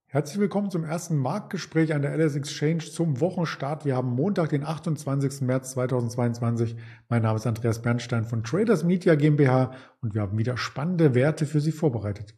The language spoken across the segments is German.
Herzlich willkommen zum ersten Marktgespräch an der LS Exchange zum Wochenstart. Wir haben Montag, den 28. März 2022. Mein Name ist Andreas Bernstein von Traders Media GmbH und wir haben wieder spannende Werte für Sie vorbereitet.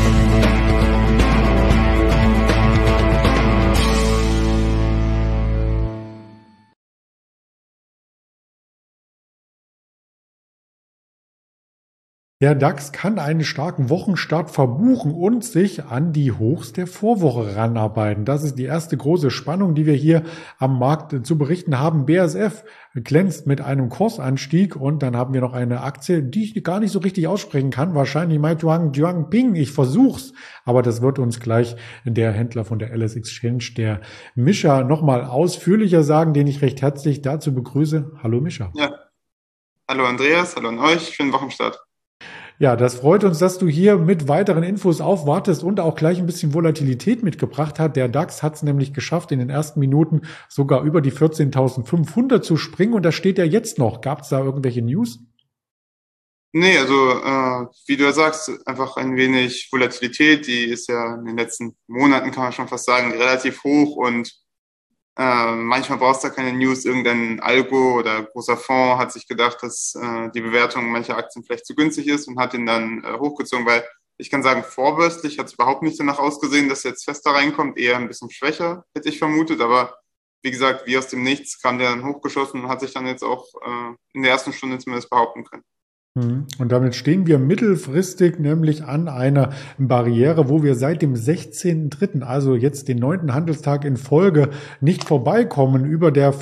Der DAX kann einen starken Wochenstart verbuchen und sich an die Hochs der Vorwoche ranarbeiten. Das ist die erste große Spannung, die wir hier am Markt zu berichten haben. BASF glänzt mit einem Kursanstieg und dann haben wir noch eine Aktie, die ich gar nicht so richtig aussprechen kann. Wahrscheinlich Meituan Dianping. Ich versuch's, aber das wird uns gleich der Händler von der LS Exchange, der Mischa, nochmal ausführlicher sagen, den ich recht herzlich dazu begrüße. Hallo Mischa. Ja, hallo Andreas, hallo an euch, schönen Wochenstart. Ja, das freut uns, dass du hier mit weiteren Infos aufwartest und auch gleich ein bisschen Volatilität mitgebracht hast. Der DAX hat es nämlich geschafft, in den ersten Minuten sogar über die 14.500 zu springen und da steht er jetzt noch. Gab es da irgendwelche News? Nee, also wie du ja sagst, einfach ein wenig Volatilität, die ist ja in den letzten Monaten, kann man schon fast sagen, relativ hoch und manchmal brauchst du da keine News, irgendein Algo oder großer Fonds hat sich gedacht, dass die Bewertung mancher Aktien vielleicht zu günstig ist und hat ihn dann hochgezogen, weil ich kann sagen, vorbörslich hat es überhaupt nicht danach ausgesehen, dass jetzt fester reinkommt, eher ein bisschen schwächer, hätte ich vermutet, aber wie gesagt, wie aus dem Nichts kam der dann hochgeschossen und hat sich dann jetzt auch in der ersten Stunde zumindest behaupten können. Und damit stehen wir mittelfristig nämlich an einer Barriere, wo wir seit dem 16.3., also jetzt den 9. Handelstag in Folge, nicht vorbeikommen über der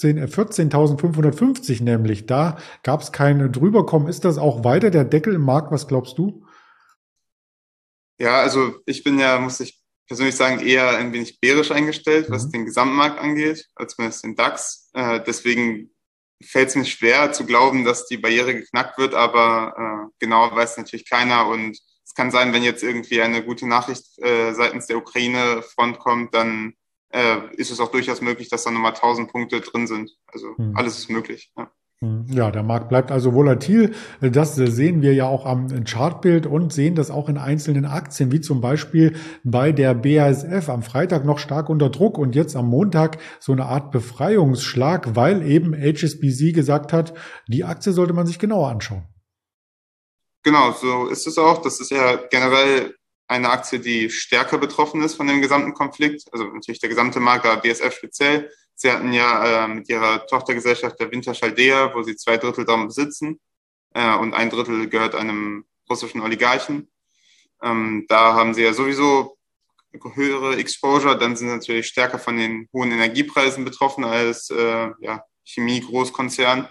14.550 nämlich. Da gab es kein Drüberkommen. Ist das auch weiter der Deckel im Markt? Was glaubst du? Ja, also ich bin ja, muss ich persönlich sagen, eher ein wenig bärisch eingestellt, was den Gesamtmarkt angeht, als zumindest den DAX. Deswegen fällt es mir schwer zu glauben, dass die Barriere geknackt wird, aber genau weiß natürlich keiner. Und es kann sein, wenn jetzt irgendwie eine gute Nachricht seitens der Ukraine-Front kommt, dann ist es auch durchaus möglich, dass da nochmal 1000 Punkte drin sind. Also alles ist möglich. Ja. Ja, der Markt bleibt also volatil. Das sehen wir ja auch am Chartbild und sehen das auch in einzelnen Aktien, wie zum Beispiel bei der BASF am Freitag noch stark unter Druck und jetzt am Montag so eine Art Befreiungsschlag, weil eben HSBC gesagt hat, die Aktie sollte man sich genauer anschauen. Genau, so ist es auch. Das ist ja generell eine Aktie, die stärker betroffen ist von dem gesamten Konflikt. Also natürlich der gesamte Markt, aber BASF speziell. Sie hatten ja mit ihrer Tochtergesellschaft der Wintershall Dea, wo sie 2/3 daran besitzen und 1/3 gehört einem russischen Oligarchen. Da haben sie ja sowieso höhere Exposure, dann sind sie natürlich stärker von den hohen Energiepreisen betroffen als Chemie-Großkonzern.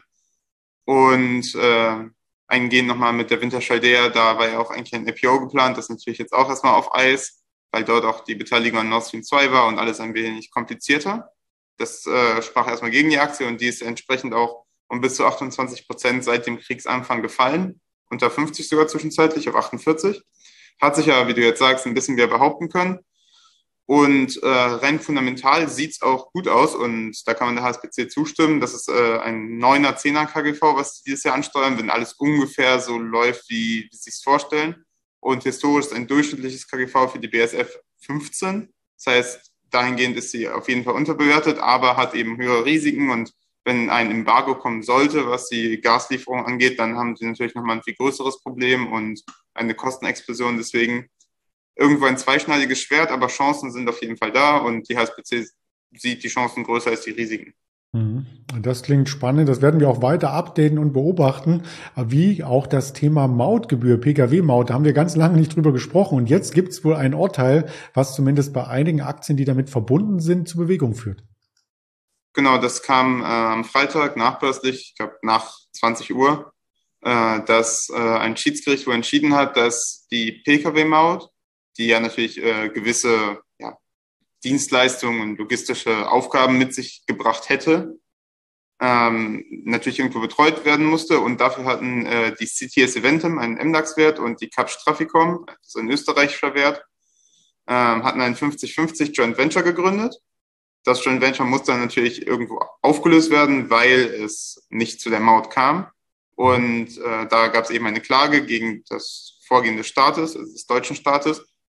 Und eingehen nochmal mit der Wintershall Dea, da war ja auch eigentlich ein IPO geplant, das natürlich jetzt auch erstmal auf Eis, weil dort auch die Beteiligung an Nord Stream 2 war und alles ein wenig komplizierter. Das sprach erstmal gegen die Aktie und die ist entsprechend auch um bis zu 28% seit dem Kriegsanfang gefallen, unter 50 sogar zwischenzeitlich auf 48. Hat sich ja, wie du jetzt sagst, ein bisschen wieder behaupten können. Und rein fundamental sieht's auch gut aus und da kann man der HSBC zustimmen. Das ist ein 9er, 10er KGV, was sie dieses Jahr ansteuern, wenn alles ungefähr so läuft, wie sie sich's vorstellen. Und historisch ist ein durchschnittliches KGV für die BASF 15. Das heißt, dahingehend ist sie auf jeden Fall unterbewertet, aber hat eben höhere Risiken. Und wenn ein Embargo kommen sollte, was die Gaslieferung angeht, dann haben sie natürlich nochmal ein viel größeres Problem und eine Kostenexplosion. Deswegen irgendwo ein zweischneidiges Schwert, aber Chancen sind auf jeden Fall da und die HSBC sieht die Chancen größer als die Risiken. Das klingt spannend. Das werden wir auch weiter updaten und beobachten, wie auch das Thema Mautgebühr, Pkw-Maut. Da haben wir ganz lange nicht drüber gesprochen. Und jetzt gibt es wohl ein Urteil, was zumindest bei einigen Aktien, die damit verbunden sind, zur Bewegung führt. Genau, das kam am Freitag nachbörslich, ich glaube nach 20 Uhr, dass ein Schiedsgericht wohl entschieden hat, dass die Pkw-Maut, die ja natürlich gewisse Dienstleistungen und logistische Aufgaben mit sich gebracht hätte, natürlich irgendwo betreut werden musste. Und dafür hatten die CTS Eventim einen MDAX-Wert und die Kapsch Trafficom, das ist ein österreichischer Wert, hatten einen 50-50 Joint Venture gegründet. Das Joint Venture musste dann natürlich irgendwo aufgelöst werden, weil es nicht zu der Maut kam. Und da gab es eben eine Klage gegen das Vorgehen des Staates, also des deutschen Staates.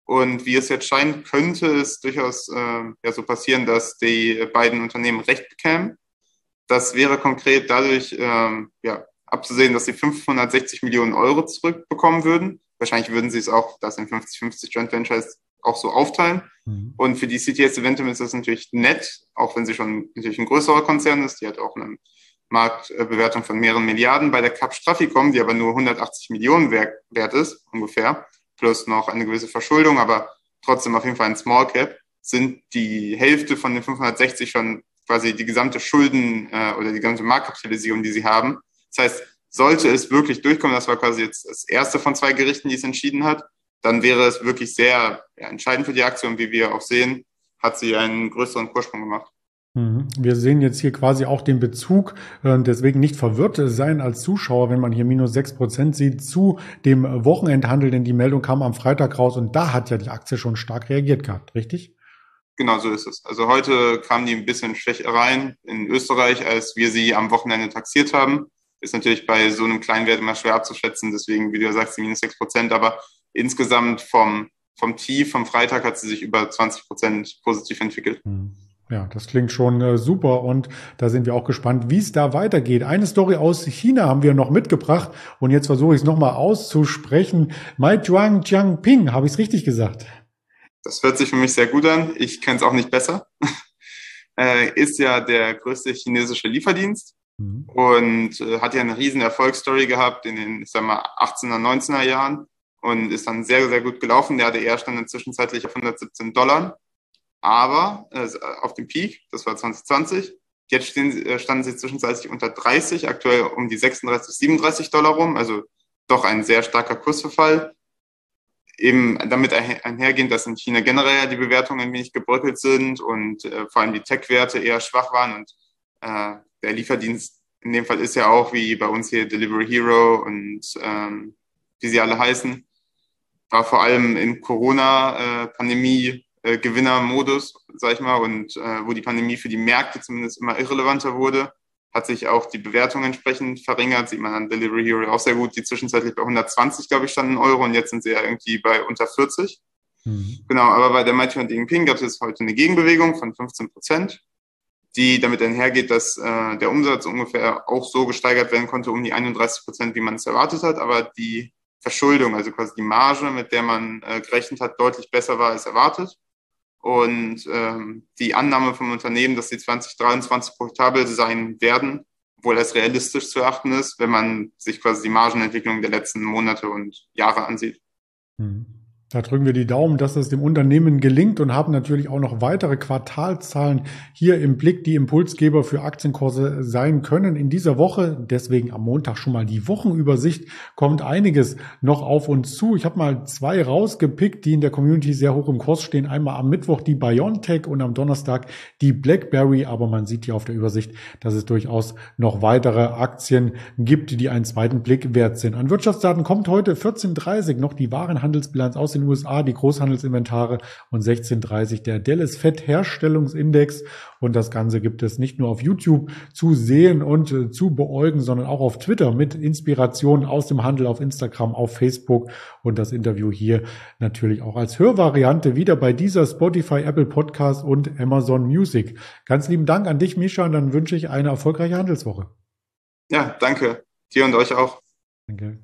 Und wie es jetzt scheint, könnte es durchaus so passieren, dass die beiden Unternehmen Recht bekämen. Das wäre konkret dadurch abzusehen, dass sie 560 Millionen Euro zurückbekommen würden. Wahrscheinlich würden sie es auch, das in 50-50 Joint Ventures, auch so aufteilen. Mhm. Und für die CTS Eventim ist das natürlich nett, auch wenn sie schon natürlich ein größerer Konzern ist. Die hat auch eine Marktbewertung von mehreren Milliarden. Bei der Cap Straficom, die aber nur 180 Millionen wert ist, ungefähr, plus noch eine gewisse Verschuldung, aber trotzdem auf jeden Fall ein Small Cap, sind die Hälfte von den 560 schon quasi die gesamte Schulden oder die gesamte Marktkapitalisierung, die sie haben. Das heißt, sollte es wirklich durchkommen, das war quasi jetzt das erste von 2 Gerichten, die es entschieden hat, dann wäre es wirklich sehr entscheidend für die Aktie. Und wie wir auch sehen, hat sie einen größeren Kurssprung gemacht. Wir sehen jetzt hier quasi auch den Bezug, deswegen nicht verwirrt sein als Zuschauer, wenn man hier minus 6% sieht, zu dem Wochenendhandel, denn die Meldung kam am Freitag raus und da hat ja die Aktie schon stark reagiert gehabt, richtig? Genau, so ist es. Also heute kam die ein bisschen schwächer rein in Österreich, als wir sie am Wochenende taxiert haben. Ist natürlich bei so einem kleinen Wert immer schwer abzuschätzen, deswegen, wie du ja sagst, die minus 6%, aber insgesamt vom Tief, vom Freitag hat sie sich über 20% positiv entwickelt. Ja, das klingt schon super und da sind wir auch gespannt, wie es da weitergeht. Eine Story aus China haben wir noch mitgebracht und jetzt versuche ich es nochmal auszusprechen. Meituan Jiangping, habe ich es richtig gesagt? Das hört sich für mich sehr gut an. Ich kenne es auch nicht besser. Ist ja der größte chinesische Lieferdienst und hat ja eine riesen Erfolgsstory gehabt in den, 18er, 19er Jahren und ist dann sehr, sehr gut gelaufen. Der ADR stand inzwischenzeitlich auf $117. Aber auf dem Peak, das war 2020, jetzt standen sie zwischenzeitlich unter 30, aktuell um die $36, $37 rum, also doch ein sehr starker Kursverfall. Eben damit einhergehend, dass in China generell die Bewertungen ein wenig gebröckelt sind und vor allem die Tech-Werte eher schwach waren. Und der Lieferdienst in dem Fall ist ja auch wie bei uns hier Delivery Hero und wie sie alle heißen, war vor allem in Corona-Pandemie Gewinnermodus, sag ich mal, und wo die Pandemie für die Märkte zumindest immer irrelevanter wurde, hat sich auch die Bewertung entsprechend verringert. Sieht man an Delivery Hero auch sehr gut, die zwischenzeitlich bei 120, glaube ich, standen Euro und jetzt sind sie ja irgendwie bei unter 40. Genau, aber bei der Meituan Dianping gab es jetzt heute eine Gegenbewegung von 15%, die damit einhergeht, dass der Umsatz ungefähr auch so gesteigert werden konnte, um die 31%, wie man es erwartet hat, aber die Verschuldung, also quasi die Marge, mit der man gerechnet hat, deutlich besser war als erwartet. Und die Annahme vom Unternehmen, dass sie 2023 profitabel sein werden, wohl als realistisch zu erachten ist, wenn man sich quasi die Margenentwicklung der letzten Monate und Jahre ansieht. Da drücken wir die Daumen, dass es dem Unternehmen gelingt und haben natürlich auch noch weitere Quartalszahlen hier im Blick, die Impulsgeber für Aktienkurse sein können. In dieser Woche, deswegen am Montag schon mal die Wochenübersicht, kommt einiges noch auf uns zu. Ich habe mal 2 rausgepickt, die in der Community sehr hoch im Kurs stehen. Einmal am Mittwoch die BioNTech und am Donnerstag die BlackBerry. Aber man sieht hier auf der Übersicht, dass es durchaus noch weitere Aktien gibt, die einen zweiten Blick wert sind. An Wirtschaftsdaten kommt heute 14:30 noch die Warenhandelsbilanz aus den USA, die Großhandelsinventare und 16:30 der Dallas Fed Herstellungsindex. Und das Ganze gibt es nicht nur auf YouTube zu sehen und zu beäugen, sondern auch auf Twitter mit Inspirationen aus dem Handel, auf Instagram, auf Facebook und das Interview hier natürlich auch als Hörvariante wieder bei dieser Spotify, Apple Podcast und Amazon Music. Ganz lieben Dank an dich, Mischa, und dann wünsche ich eine erfolgreiche Handelswoche. Ja, danke. Dir und euch auch. Danke.